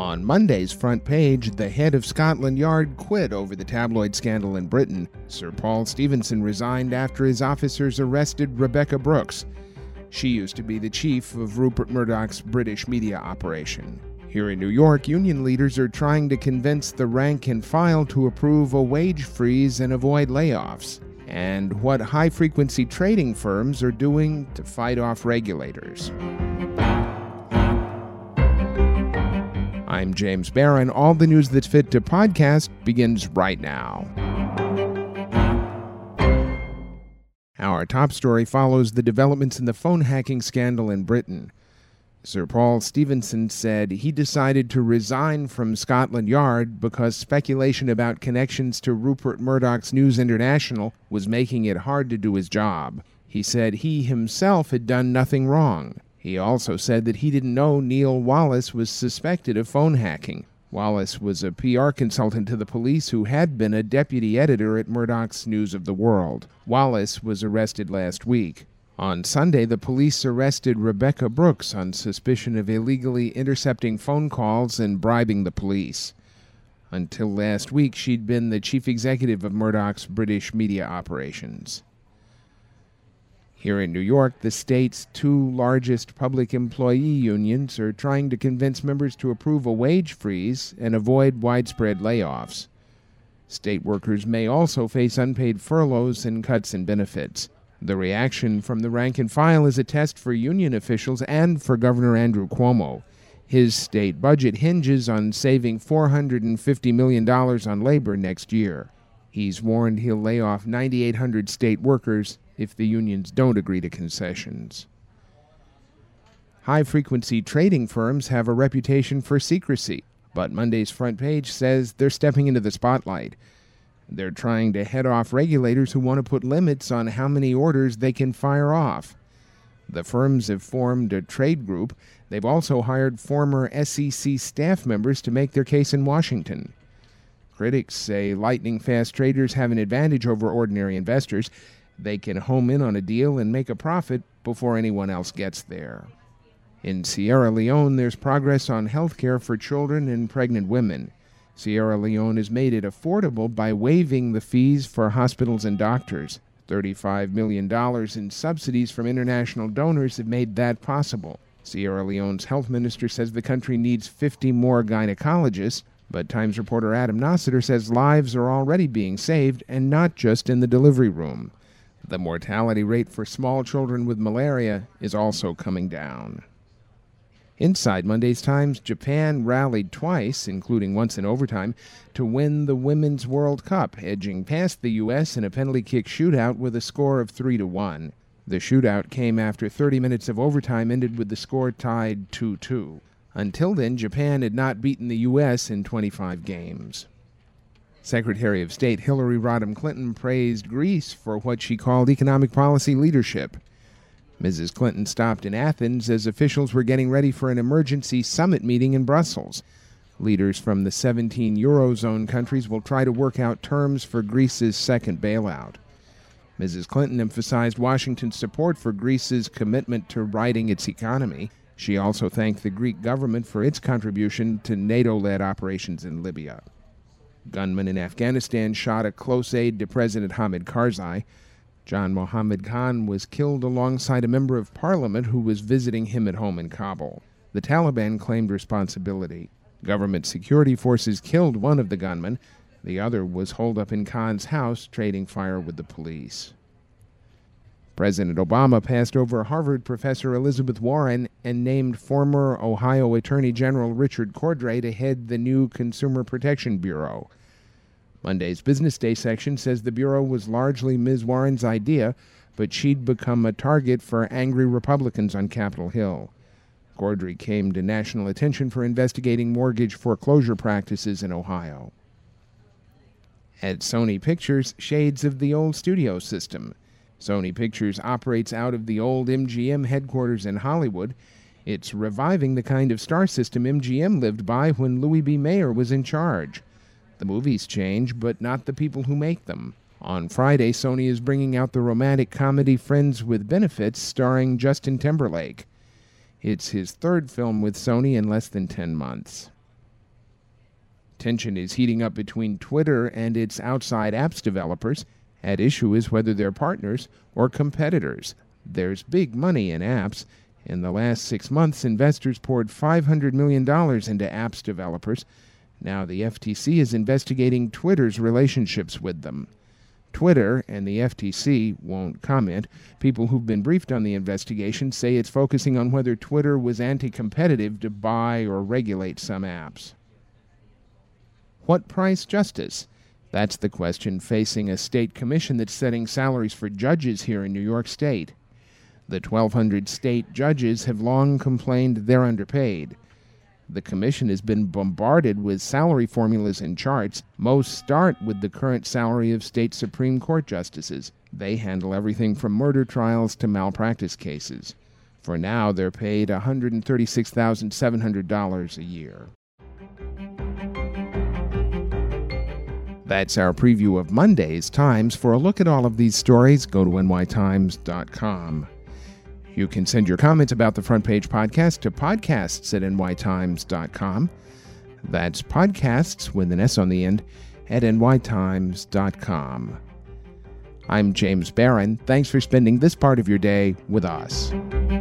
On Monday's front page, the head of Scotland Yard quit over the tabloid scandal in Britain. Sir Paul Stephenson resigned after his officers arrested Rebekah Brooks. She used to be the chief of Rupert Murdoch's British media operation. Here in New York, union leaders are trying to convince the rank and file to approve a wage freeze and avoid layoffs, and what high-frequency trading firms are doing to fight off regulators. I'm James Barron. All the news that's fit to podcast begins right now. Our top story follows the developments in the phone hacking scandal in Britain. Sir Paul Stephenson said he decided to resign from Scotland Yard because speculation about connections to Rupert Murdoch's News International was making it hard to do his job. He said he himself had done nothing wrong. He also said that he didn't know Neil Wallace was suspected of phone hacking. Wallace was a PR consultant to the police who had been a deputy editor at Murdoch's News of the World. Wallace was arrested last week. On Sunday, the police arrested Rebekah Brooks on suspicion of illegally intercepting phone calls and bribing the police. Until last week, she'd been the chief executive of Murdoch's British media operations. Here in New York, the state's two largest public employee unions are trying to convince members to approve a wage freeze and avoid widespread layoffs. State workers may also face unpaid furloughs and cuts in benefits. The reaction from the rank and file is a test for union officials and for Governor Andrew Cuomo. His state budget hinges on saving $450 million on labor next year. He's warned he'll lay off 9,800 state workers if the unions don't agree to concessions. High-frequency trading firms have a reputation for secrecy, but Monday's front page says they're stepping into the spotlight. They're trying to head off regulators who want to put limits on how many orders they can fire off. The firms have formed a trade group. They've also hired former SEC staff members to make their case in Washington. Critics say lightning-fast traders have an advantage over ordinary investors. They can home in on a deal and make a profit before anyone else gets there. In Sierra Leone, there's progress on health care for children and pregnant women. Sierra Leone has made it affordable by waiving the fees for hospitals and doctors. $35 million in subsidies from international donors have made that possible. Sierra Leone's health minister says the country needs 50 more gynecologists, but Times reporter Adam Nossiter says lives are already being saved, and not just in the delivery room. The mortality rate for small children with malaria is also coming down. Inside Monday's Times, Japan rallied twice, including once in overtime, to win the Women's World Cup, edging past the U.S. in a penalty kick shootout with a score of 3-1. The shootout came after 30 minutes of overtime ended with the score tied 2-2. Until then, Japan had not beaten the U.S. in 25 games. Secretary of State Hillary Rodham Clinton praised Greece for what she called economic policy leadership. Mrs. Clinton stopped in Athens as officials were getting ready for an emergency summit meeting in Brussels. Leaders from the 17 Eurozone countries will try to work out terms for Greece's second bailout. Mrs. Clinton emphasized Washington's support for Greece's commitment to righting its economy. She also thanked the Greek government for its contribution to NATO-led operations in Libya. Gunmen in Afghanistan shot a close aide to President Hamid Karzai. John Mohammed Khan was killed alongside a member of parliament who was visiting him at home in Kabul. The Taliban claimed responsibility. Government security forces killed one of the gunmen. The other was holed up in Khan's house, trading fire with the police. President Obama passed over Harvard professor Elizabeth Warren and named former Ohio Attorney General Richard Cordray to head the new Consumer Protection Bureau. Monday's Business Day section says the Bureau was largely Ms. Warren's idea, but she'd become a target for angry Republicans on Capitol Hill. Cordray came to national attention for investigating mortgage foreclosure practices in Ohio. At Sony Pictures, shades of the old studio system. Sony Pictures operates out of the old MGM headquarters in Hollywood. It's reviving the kind of star system MGM lived by when Louis B. Mayer was in charge. The movies change, but not the people who make them. On Friday, Sony is bringing out the romantic comedy Friends with Benefits starring Justin Timberlake. It's his third film with Sony in less than 10 months. Tension is heating up between Twitter and its outside apps developers. At issue is whether they're partners or competitors. There's big money in apps. In the last 6 months, investors poured $500 million into apps developers. Now the FTC is investigating Twitter's relationships with them. Twitter and the FTC won't comment. People who've been briefed on the investigation say it's focusing on whether Twitter was anti-competitive to buy or regulate some apps. What price justice? That's the question facing a state commission that's setting salaries for judges here in New York State. The 1,200 state judges have long complained they're underpaid. The commission has been bombarded with salary formulas and charts. Most start with the current salary of state Supreme Court justices. They handle everything from murder trials to malpractice cases. For now, they're paid $136,700 a year. That's our preview of Monday's Times. For a look at all of these stories, go to nytimes.com. You can send your comments about the Front Page Podcast to podcasts@nytimes.com. That's podcasts with an S on the end at nytimes.com. I'm James Barron. Thanks for spending this part of your day with us.